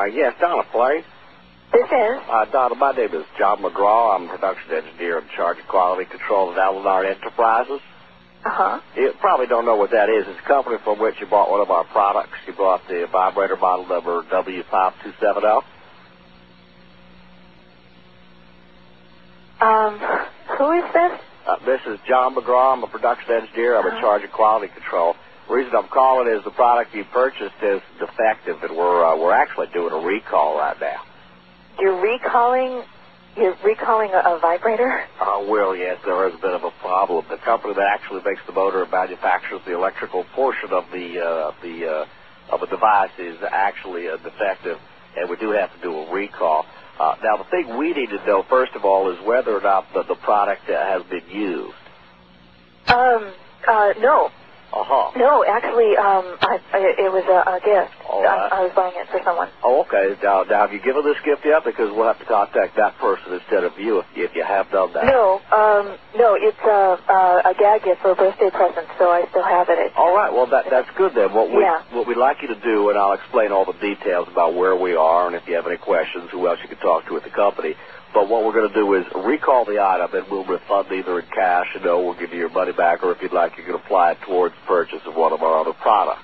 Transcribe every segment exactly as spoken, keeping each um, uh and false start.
yes, Donna Place. This is? Uh, Donna, my name is John McGraw. I'm a production engineer in charge of quality control at Alenard Enterprises. Uh-huh. You probably don't know what that is. It's a company from which you bought one of our products. You bought the vibrator model number W five two seven zero. Um, who is this? Uh, this is John McGraw. I'm a production engineer. I'm uh-huh. in charge of quality control. The reason I'm calling is the product you purchased is defective, and we're uh, we're actually doing a recall right now. You're recalling? You're recalling a, a vibrator? Uh, well, yes, there is a bit of a problem. The company that actually makes the motor and manufactures the electrical portion of the uh, the uh, of a device is actually uh, defective, and we do have to do a recall. Uh, now, the thing we need to know, first of all, is whether or not the, the product uh, has been used. Um, uh, no. Uh-huh. No, actually, um, I, I, it was a, a gift. All right. I, I was buying it for someone. Oh, okay. Now, now, have you given this gift yet? Because we'll have to contact that person instead of you if, if you have done that. No, um, no, it's a, a, a gag gift for a birthday present, so I still have it. It's, all right. Well, that that's good then. What we yeah. what we'd like you to do, and I'll explain all the details about where we are, and if you have any questions, who else you can talk to at the company. But what we're going to do is recall the item, and we'll refund either in cash, you know, we'll give you your money back, or if you'd like, you can apply it towards the purchase of one of our other products.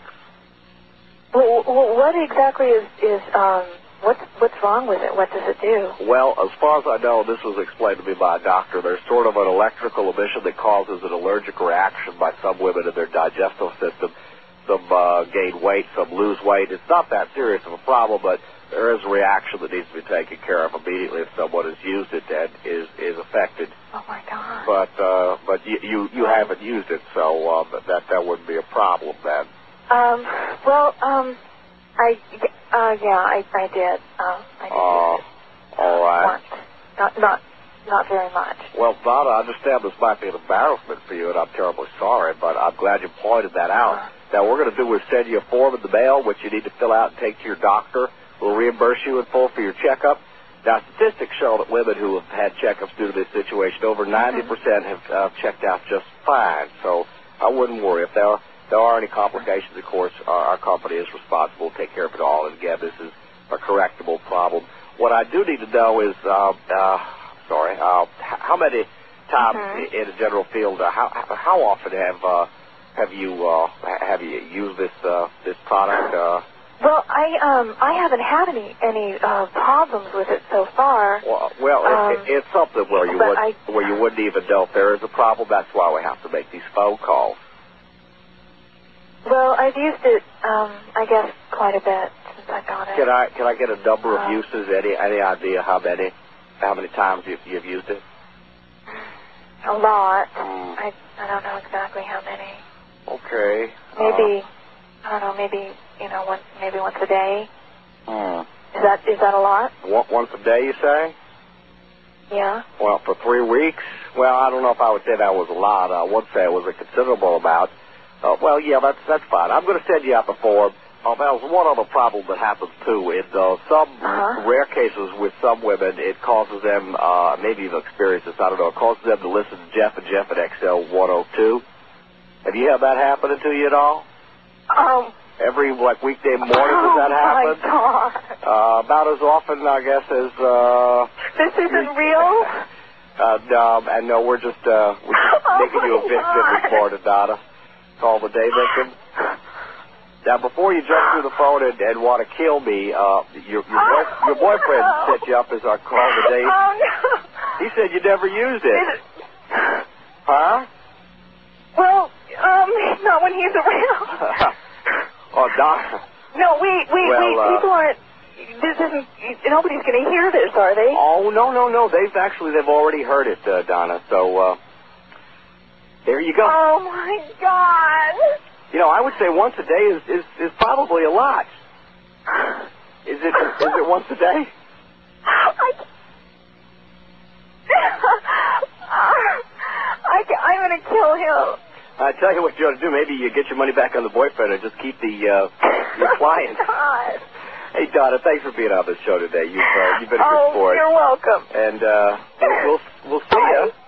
Well, what exactly is, is um, what's, what's wrong with it? What does it do? Well, as far as I know, this was explained to me by a doctor, there's sort of an electrical emission that causes an allergic reaction by some women in their digestive system. Some uh, gain weight, some lose weight. It's not that serious of a problem, but there is a reaction that needs to be taken care of immediately if someone has used it and is is affected. Oh my God! But uh, but you you, you haven't used it, so uh, that that wouldn't be a problem then. Um. Well. Um. I. Uh. Yeah. I. I did. Um. I did. Uh, use it, all right. Once. Not. Not. Not very much. Well, Donna, I understand this might be an embarrassment for you, and I'm terribly sorry, but I'm glad you pointed that out. Uh, now, what we're going to do is send you a form in the mail, which you need to fill out and take to your doctor. We'll reimburse you in full for your checkup. Now, statistics show that women who have had checkups due to this situation, over ninety percent have uh, checked out just fine. So I wouldn't worry. If there are, there are any complications, of course, our, our company is responsible to take care of it all. And, again, this is a correctable problem. What I do need to know is, uh, uh, sorry, uh, how many times mm-hmm. in a general field, uh, how, how often have uh, have you uh, have you used this uh, this product? Uh, Well, I um I haven't had any any uh, problems with it so far. Well, well um, it, it's something where you would I, where you wouldn't even know if there is a problem. That's why we have to make these phone calls. Well, I've used it um I guess quite a bit since I got it. Can I can I get a number uh, of uses? Any any idea how many how many times you've, you've used it? A lot. Mm. I I don't know exactly how many. Okay. Maybe uh, I don't know. Maybe you know once maybe once a day. Hmm. Is that is that a lot? Once a day, you say? Yeah. Well, for three weeks? Well, I don't know if I would say that was a lot. I would say it was a considerable amount. Uh, well, yeah, that's that's fine. I'm going to send you out the form. Uh, there's one other problem that happens, too. In uh, some uh-huh. rare cases with some women, it causes them, uh, maybe you've experienced this, I don't know, it causes them to listen to Jeff and Jeff at X L one oh two. Have you had that happening to you at all? Um. Every, like, weekday morning, does that happen? Oh, my God. Uh, about as often, I guess, as, uh... This isn't real? Uh, no, and no, we're just, uh, we're just oh making you a victim this morning, Donna. Call the day victim. Now, before you jump through the phone and, and want to kill me, uh, your, your, boy, your boyfriend set you up as our call the day. Oh, no. He said you never used it. it huh? Well, um, not when he's around. Oh, Donna. No, wait, wait, well, wait. Uh, People aren't. This isn't. Nobody's going to hear this, are they? Oh no, no, no. They've actually they've already heard it, uh, Donna. So uh, there you go. Oh my God. You know, I would say once a day is is, is probably a lot. Is it is it once a day? I. I I'm going to kill him. I tell you what you ought to do. Maybe you get your money back on the boyfriend and just keep the uh, your client. God. Hey, Donna, thanks for being on the show today. You've uh, you've been a good oh, sport. You're welcome. And uh, we'll we'll see you.